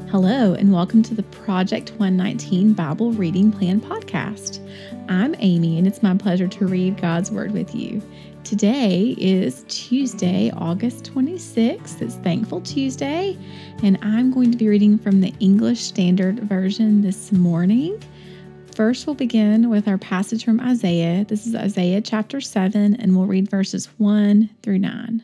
Hello, and welcome to the Project 119 Bible Reading Plan podcast. I'm Amy, and it's my pleasure to read God's Word with you. Today is Tuesday, August 26th. It's Thankful Tuesday, and I'm going to be reading from the English Standard Version this morning. First, we'll begin with our passage from Isaiah. This is Isaiah chapter 7, and we'll read verses 1 through 9.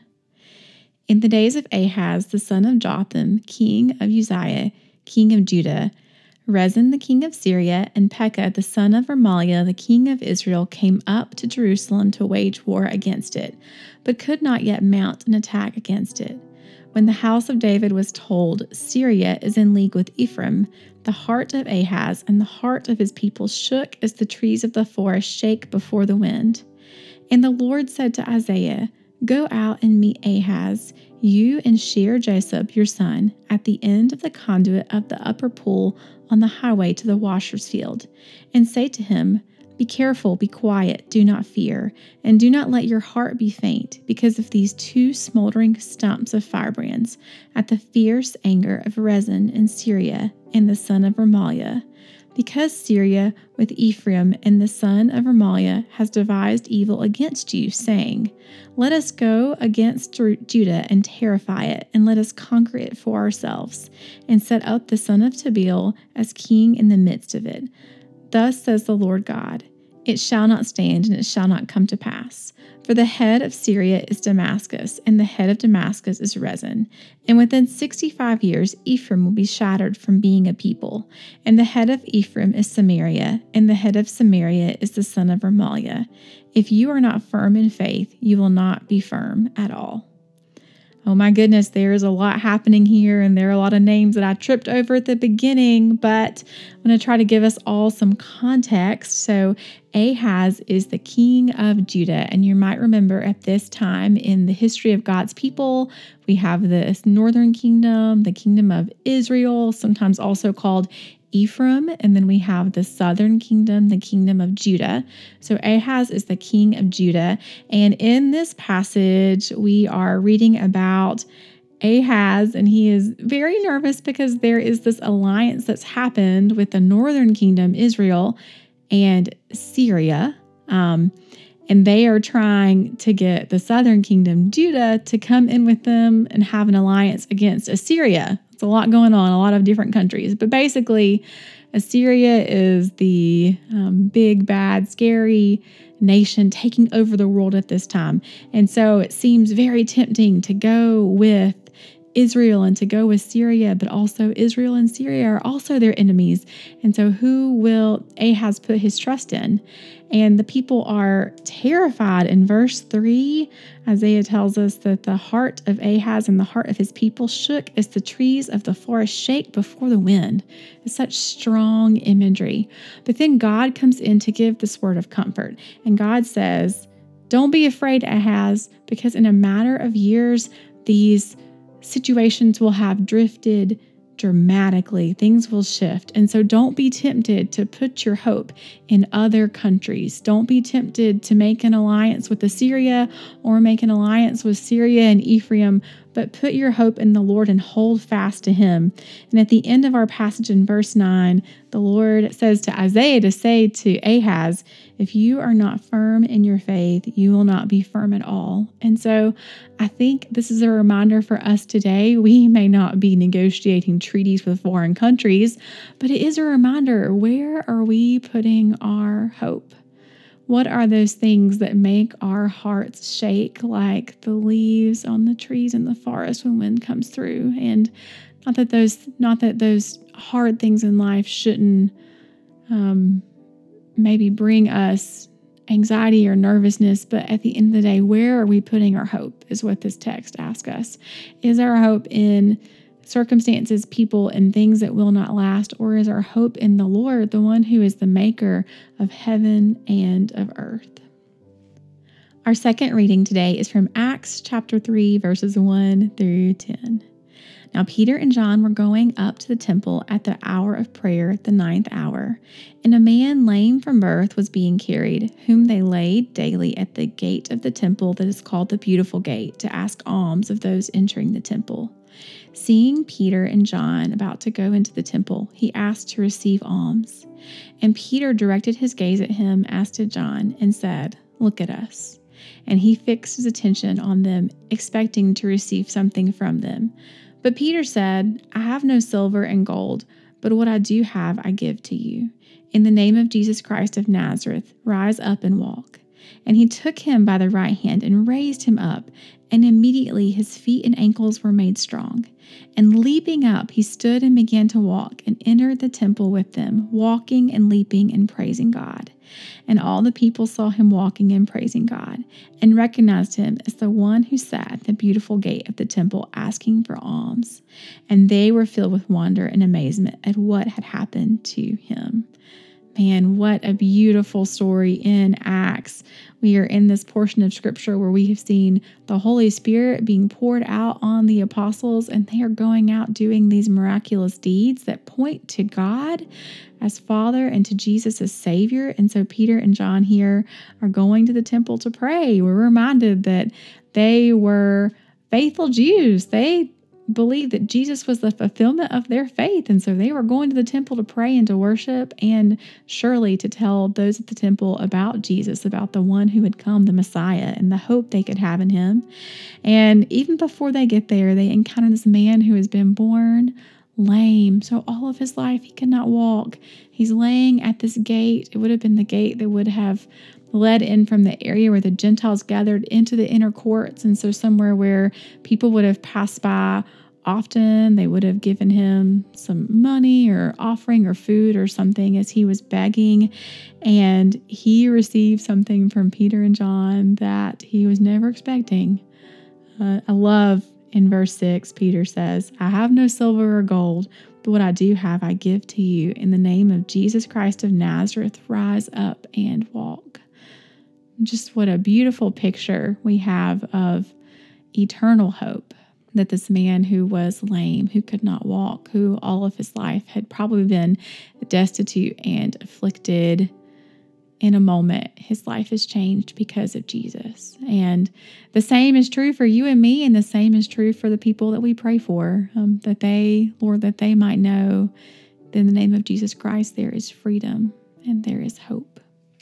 In the days of Ahaz, the son of Jotham, king of Uzziah, king of Judah, Rezin the king of Syria, and Pekah the son of Remaliah, the king of Israel, came up to Jerusalem to wage war against it, but could not yet mount an attack against it. When the house of David was told, Syria is in league with Ephraim, the heart of Ahaz and the heart of his people shook as the trees of the forest shake before the wind. And the Lord said to Isaiah, Go out and meet Ahaz, you and Shear-Jashub your son, at the end of the conduit of the upper pool on the highway to the washer's field, and say to him, Be careful, be quiet, do not fear, and do not let your heart be faint because of these two smoldering stumps of firebrands, at the fierce anger of Rezin in Syria and the son of Remaliah. Because Syria with Ephraim and the son of Remaliah has devised evil against you, saying, Let us go against Judah and terrify it, and let us conquer it for ourselves, and set up the son of Tabeel as king in the midst of it. Thus says the Lord God, It shall not stand, and it shall not come to pass. For the head of Syria is Damascus, and the head of Damascus is Rezin. And within 65 years Ephraim will be shattered from being a people. And the head of Ephraim is Samaria, and the head of Samaria is the son of Remaliah. If you are not firm in faith, you will not be firm at all. Oh my goodness, there's a lot happening here, and there are a lot of names that I tripped over at the beginning, but I'm going to try to give us all some context. So Ahaz is the king of Judah, and you might remember at this time in the history of God's people, we have this northern kingdom, the kingdom of Israel, sometimes also called Ephraim, and then we have the southern kingdom, the kingdom of Judah. So Ahaz is the king of Judah, and in this passage, we are reading about Ahaz, and he is very nervous because there is this alliance that's happened with the northern kingdom, Israel, and Syria, and they are trying to get the southern kingdom, Judah, to come in with them and have an alliance against Assyria. It's a lot going on, a lot of different countries. But basically, Assyria is the big, bad, scary nation taking over the world at this time. And so it seems very tempting to go with Israel and to go with Syria, but also Israel and Syria are also their enemies. And so who will Ahaz put his trust in? And the people are terrified. In verse 3, Isaiah tells us that the heart of Ahaz and the heart of his people shook as the trees of the forest shake before the wind. It's such strong imagery. But then God comes in to give this word of comfort. And God says, Don't be afraid, Ahaz, because in a matter of years, these situations will have drifted dramatically. Things will shift. And so don't be tempted to put your hope in other countries. Don't be tempted to make an alliance with Assyria or make an alliance with Syria and Ephraim, but put your hope in the Lord and hold fast to him. And at the end of our passage in verse 9, the Lord says to Isaiah to say to Ahaz, If you are not firm in your faith, you will not be firm at all. And so I think this is a reminder for us today. We may not be negotiating treaties with foreign countries, but it is a reminder, where are we putting our hope? What are those things that make our hearts shake like the leaves on the trees in the forest when wind comes through? And not that those hard things in life shouldn't maybe bring us anxiety or nervousness, but at the end of the day, where are we putting our hope is what this text asks us. Is our hope in circumstances, people, and things that will not last, or is our hope in the Lord, the one who is the maker of heaven and of earth? Our second reading today is from Acts chapter 3, verses 1 through 10. Now Peter and John were going up to the temple at the hour of prayer, the 9th hour, and a man lame from birth was being carried, whom they laid daily at the gate of the temple that is called the Beautiful Gate, to ask alms of those entering the temple. Seeing Peter and John about to go into the temple, he asked to receive alms. And Peter directed his gaze at him, as did John, and said, "Look at us." And he fixed his attention on them, expecting to receive something from them. But Peter said, "I have no silver and gold, but what I do have I give to you. In the name of Jesus Christ of Nazareth, rise up and walk." And he took him by the right hand and raised him up, and immediately his feet and ankles were made strong. And leaping up, he stood and began to walk, and entered the temple with them, walking and leaping and praising God. And all the people saw him walking and praising God, and recognized him as the one who sat at the beautiful gate of the temple asking for alms. And they were filled with wonder and amazement at what had happened to him. Man, what a beautiful story in Acts. We are in this portion of scripture where we have seen the Holy Spirit being poured out on the apostles, and they are going out doing these miraculous deeds that point to God as Father and to Jesus as Savior. And so Peter and John here are going to the temple to pray. We're reminded that they were faithful Jews. They believed that Jesus was the fulfillment of their faith. And so they were going to the temple to pray and to worship, and surely to tell those at the temple about Jesus, about the one who had come, the Messiah, and the hope they could have in him. And even before they get there, they encounter this man who has been born lame. So all of his life, he could not walk. He's laying at this gate. It would have been the gate that would have led in from the area where the Gentiles gathered into the inner courts. And so somewhere where people would have passed by often, they would have given him some money or offering or food or something as he was begging. And he received something from Peter and John that he was never expecting. I love in verse 6, Peter says, "I have no silver or gold, but what I do have I give to you. In the name of Jesus Christ of Nazareth, rise up and walk." Just what a beautiful picture we have of eternal hope, that this man who was lame, who could not walk, who all of his life had probably been destitute and afflicted, in a moment, his life is changed because of Jesus. And the same is true for you and me, and the same is true for the people that we pray for, that they, Lord, that they might know that in the name of Jesus Christ, there is freedom and there is hope.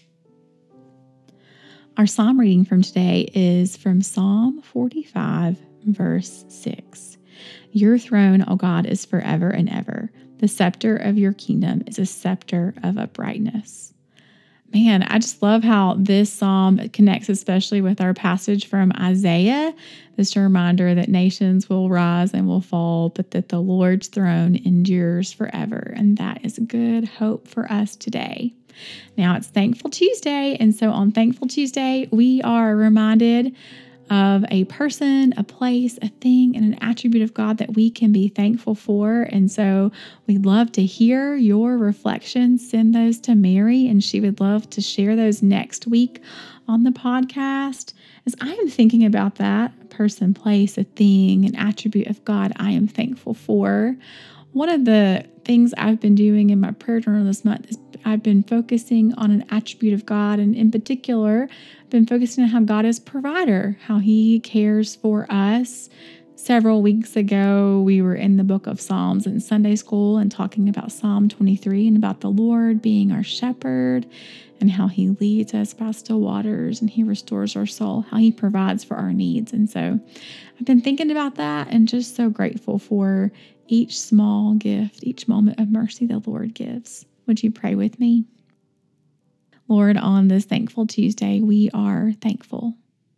Our psalm reading from today is from Psalm 45, verse 6. Your throne, O God, is forever and ever. The scepter of your kingdom is a scepter of uprightness. Man, I just love how this psalm connects especially with our passage from Isaiah. This reminder that nations will rise and will fall, but that the Lord's throne endures forever. And that is good hope for us today. Now it's Thankful Tuesday. And so on Thankful Tuesday, we are reminded of a person, a place, a thing, and an attribute of God that we can be thankful for. And so we'd love to hear your reflections. Send those to Mary, and she would love to share those next week on the podcast. As I am thinking about that, a person, place, a thing, an attribute of God I am thankful for, one of the things I've been doing in my prayer journal this month is I've been focusing on an attribute of God, and in particular, I've been focusing on how God is provider, how He cares for us. Several weeks ago, we were in the book of Psalms in Sunday school and talking about Psalm 23 and about the Lord being our shepherd and how He leads us by still waters and He restores our soul, how He provides for our needs. And so I've been thinking about that and just so grateful for each small gift, each moment of mercy the Lord gives. Would you pray with me? Lord, on this Thankful Tuesday, we are thankful.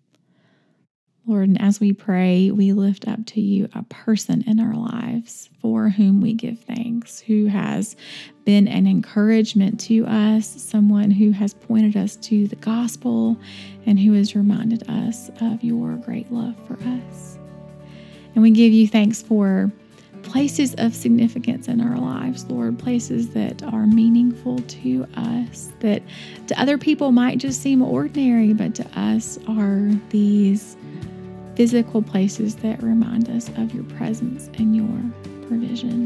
Lord, and as we pray, we lift up to you a person in our lives for whom we give thanks, who has been an encouragement to us, someone who has pointed us to the gospel, and who has reminded us of your great love for us. And we give you thanks for places of significance in our lives, Lord, places that are meaningful to us, that to other people might just seem ordinary, but to us are these physical places that remind us of your presence and your provision.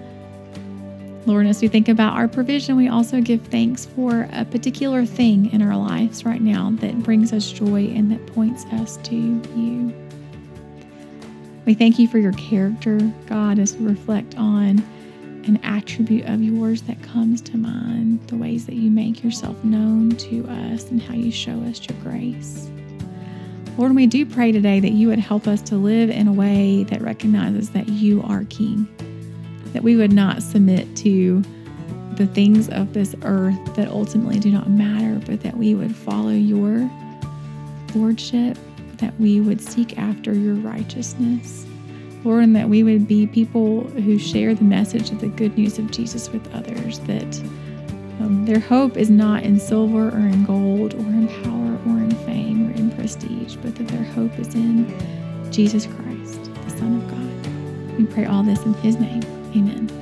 Lord, as we think about our provision, we also give thanks for a particular thing in our lives right now that brings us joy and that points us to you. We thank you for your character, God, as we reflect on an attribute of yours that comes to mind, the ways that you make yourself known to us and how you show us your grace. Lord, we do pray today that you would help us to live in a way that recognizes that you are King, that we would not submit to the things of this earth that ultimately do not matter, but that we would follow your lordship, that we would seek after your righteousness, Lord, and that we would be people who share the message of the good news of Jesus with others, that their hope is not in silver or in gold or in power or in fame or in prestige, but that their hope is in Jesus Christ, the Son of God. We pray all this in his name. Amen.